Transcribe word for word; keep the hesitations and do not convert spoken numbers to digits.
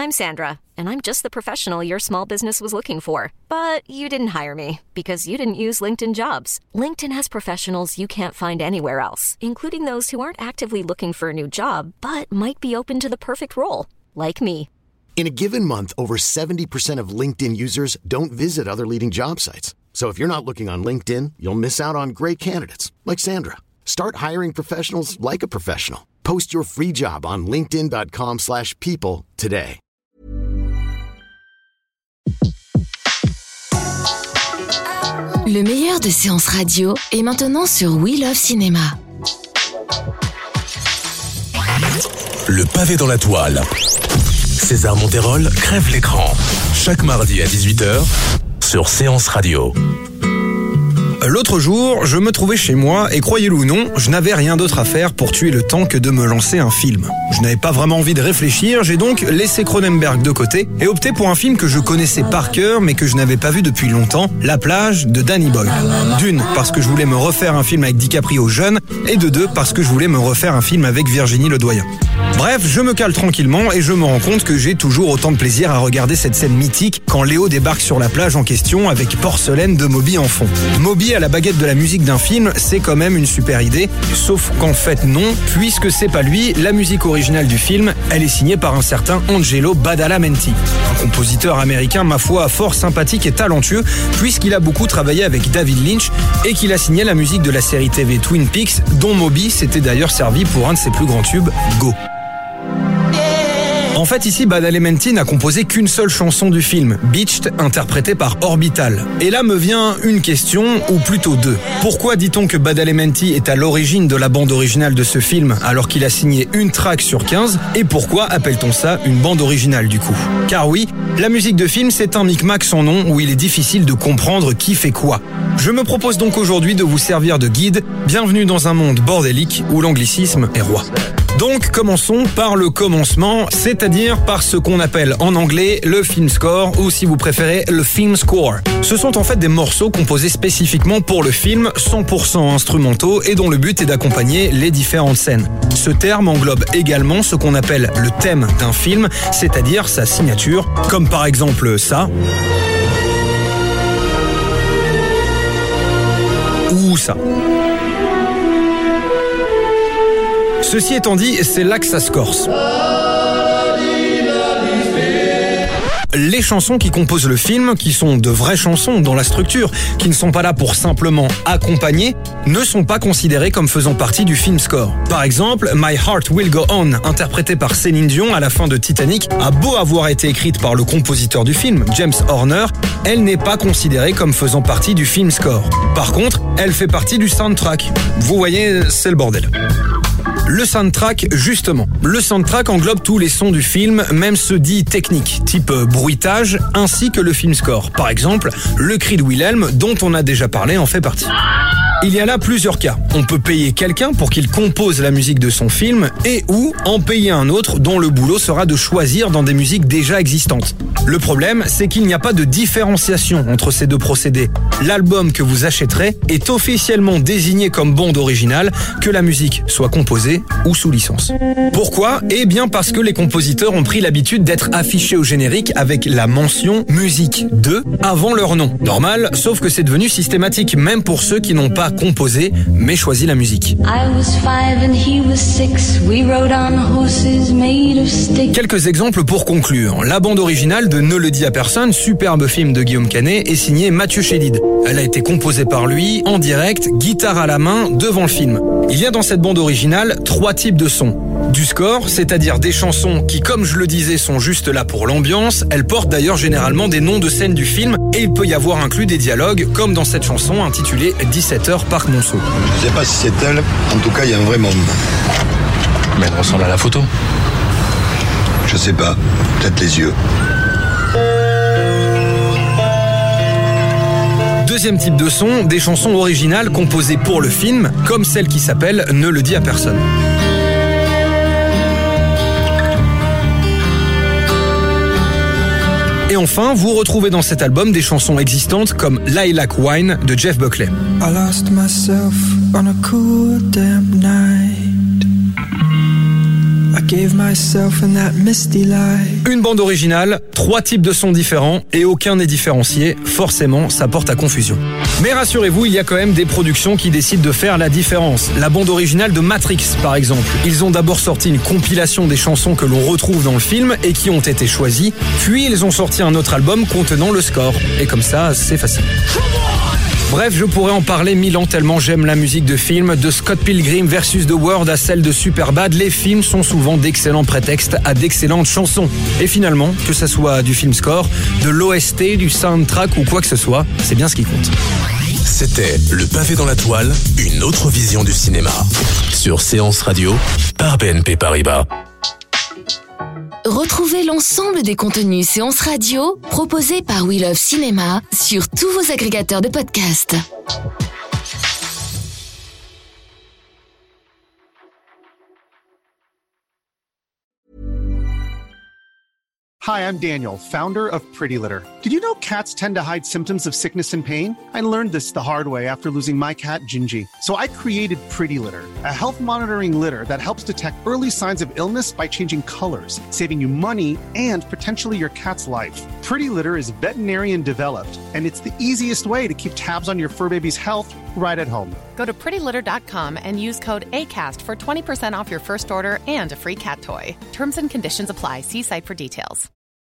I'm Sandra, and I'm just the professional your small business was looking for. But you didn't hire me because you didn't use LinkedIn Jobs. LinkedIn has professionals you can't find anywhere else, including those who aren't actively looking for a new job, but might be open to the perfect role, like me. In a given month, over seventy percent of LinkedIn users don't visit other leading job sites. So if you're not looking on LinkedIn, you'll miss out on great candidates like Sandra. Start hiring professionals like a professional. Post your free job on linkedin.com slash people today. Le meilleur de séances radio est maintenant sur We Love Cinéma. Le pavé dans la toile. César Monterol crève l'écran. Chaque mardi à dix-huit heures sur Séance Radio. L'autre jour, je me trouvais chez moi et croyez-le ou non, je n'avais rien d'autre à faire pour tuer le temps que de me lancer un film. Je n'avais pas vraiment envie de réfléchir, j'ai donc laissé Cronenberg de côté et opté pour un film que je connaissais par cœur mais que je n'avais pas vu depuis longtemps, La plage de Danny Boyle. D'une, parce que je voulais me refaire un film avec DiCaprio jeune et de deux, parce que je voulais me refaire un film avec Virginie Ledoyen. Bref, je me cale tranquillement et je me rends compte que j'ai toujours autant de plaisir à regarder cette scène mythique quand Léo débarque sur la plage en question avec Porcelaine de Moby en fond. Moby à la baguette de la musique d'un film, c'est quand même une super idée, sauf qu'en fait non, puisque c'est pas lui, la musique originale du film, elle est signée par un certain Angelo Badalamenti, un compositeur américain ma foi fort sympathique et talentueux, puisqu'il a beaucoup travaillé avec David Lynch et qu'il a signé la musique de la série T V Twin Peaks, dont Moby s'était d'ailleurs servi pour un de ses plus grands tubes, Go. En fait, ici, Badalamenti n'a composé qu'une seule chanson du film, Beached, interprétée par Orbital. Et là me vient une question, ou plutôt deux. Pourquoi dit-on que Badalamenti est à l'origine de la bande originale de ce film, alors qu'il a signé une track sur quinze? Et pourquoi appelle-t-on ça une bande originale du coup? Car oui, la musique de film, c'est un micmac sans nom où il est difficile de comprendre qui fait quoi. Je me propose donc aujourd'hui de vous servir de guide. Bienvenue dans un monde bordélique où l'anglicisme est roi. Donc commençons par le commencement, c'est-à-dire par ce qu'on appelle en anglais le film score ou si vous préférez le film score. Ce sont en fait des morceaux composés spécifiquement pour le film, cent pour cent instrumentaux et dont le but est d'accompagner les différentes scènes. Ce terme englobe également ce qu'on appelle le thème d'un film, c'est-à-dire sa signature, comme par exemple ça. Ou ça. Ceci étant dit, c'est là que ça se corse. Les chansons qui composent le film, qui sont de vraies chansons dans la structure, qui ne sont pas là pour simplement accompagner, ne sont pas considérées comme faisant partie du film score. Par exemple, My Heart Will Go On, interprétée par Céline Dion à la fin de Titanic, a beau avoir été écrite par le compositeur du film, James Horner, elle n'est pas considérée comme faisant partie du film score. Par contre, elle fait partie du soundtrack. Vous voyez, c'est le bordel. Le soundtrack, justement. Le soundtrack englobe tous les sons du film, même ceux dits techniques, type bruitage, ainsi que le film score. Par exemple, le cri de Wilhelm, dont on a déjà parlé, en fait partie. Il y a là plusieurs cas. On peut payer quelqu'un pour qu'il compose la musique de son film et ou en payer un autre dont le boulot sera de choisir dans des musiques déjà existantes. Le problème, c'est qu'il n'y a pas de différenciation entre ces deux procédés. L'album que vous achèterez est officiellement désigné comme bande originale, que la musique soit composée ou sous licence. Pourquoi ? Eh bien parce que les compositeurs ont pris l'habitude d'être affichés au générique avec la mention « musique de » avant leur nom. Normal, sauf que c'est devenu systématique, même pour ceux qui n'ont pas composé, mais choisi la musique. Quelques exemples pour conclure. La bande originale de Ne le dis à personne, superbe film de Guillaume Canet, est signée Mathieu Chédid. Elle a été composée par lui, en direct, guitare à la main, devant le film. Il y a dans cette bande originale trois types de sons. Du score, c'est-à-dire des chansons qui, comme je le disais, sont juste là pour l'ambiance. Elles portent d'ailleurs généralement des noms de scènes du film et il peut y avoir inclus des dialogues, comme dans cette chanson intitulée dix-sept heures Parc Monceau. Je sais pas si c'est elle, en tout cas il y a un vrai monde. Mais elle ressemble à la photo. Je sais pas, peut-être les yeux. Deuxième type de son, des chansons originales composées pour le film, comme celle qui s'appelle Ne le dis à personne. Et enfin, vous retrouvez dans cet album des chansons existantes comme Lilac Wine de Jeff Buckley. I lost myself on a cool damn night. I Gave myself in that misty light. Une bande originale, trois types de sons différents et aucun n'est différencié. Forcément, ça porte à confusion. Mais rassurez-vous, il y a quand même des productions qui décident de faire la différence. La bande originale de Matrix, par exemple. Ils ont d'abord sorti une compilation des chansons que l'on retrouve dans le film et qui ont été choisies. Puis ils ont sorti un autre album contenant le score. Et comme ça, c'est facile. Bref, je pourrais en parler mille ans tellement j'aime la musique de film. De Scott Pilgrim versus The World à celle de Superbad, les films sont souvent d'excellents prétextes à d'excellentes chansons. Et finalement, que ça soit du film score, de l'O S T, du soundtrack ou quoi que ce soit, c'est bien ce qui compte. C'était Le Pavé dans la Toile, une autre vision du cinéma. Sur Séance Radio, par B N P Paribas. Retrouvez l'ensemble des contenus Séance Radio proposés par We Love Cinéma sur tous vos agrégateurs de podcasts. Hi, I'm Daniel, founder of Pretty Litter. Did you know cats tend to hide symptoms of sickness and pain? I learned this the hard way after losing my cat, Gingy. So I created Pretty Litter, a health monitoring litter that helps detect early signs of illness by changing colors, saving you money and potentially your cat's life. Pretty Litter is veterinarian developed, and it's the easiest way to keep tabs on your fur baby's health right at home. Go to pretty litter dot com and use code ACAST for twenty percent off your first order and a free cat toy. Terms and conditions apply. See site for details.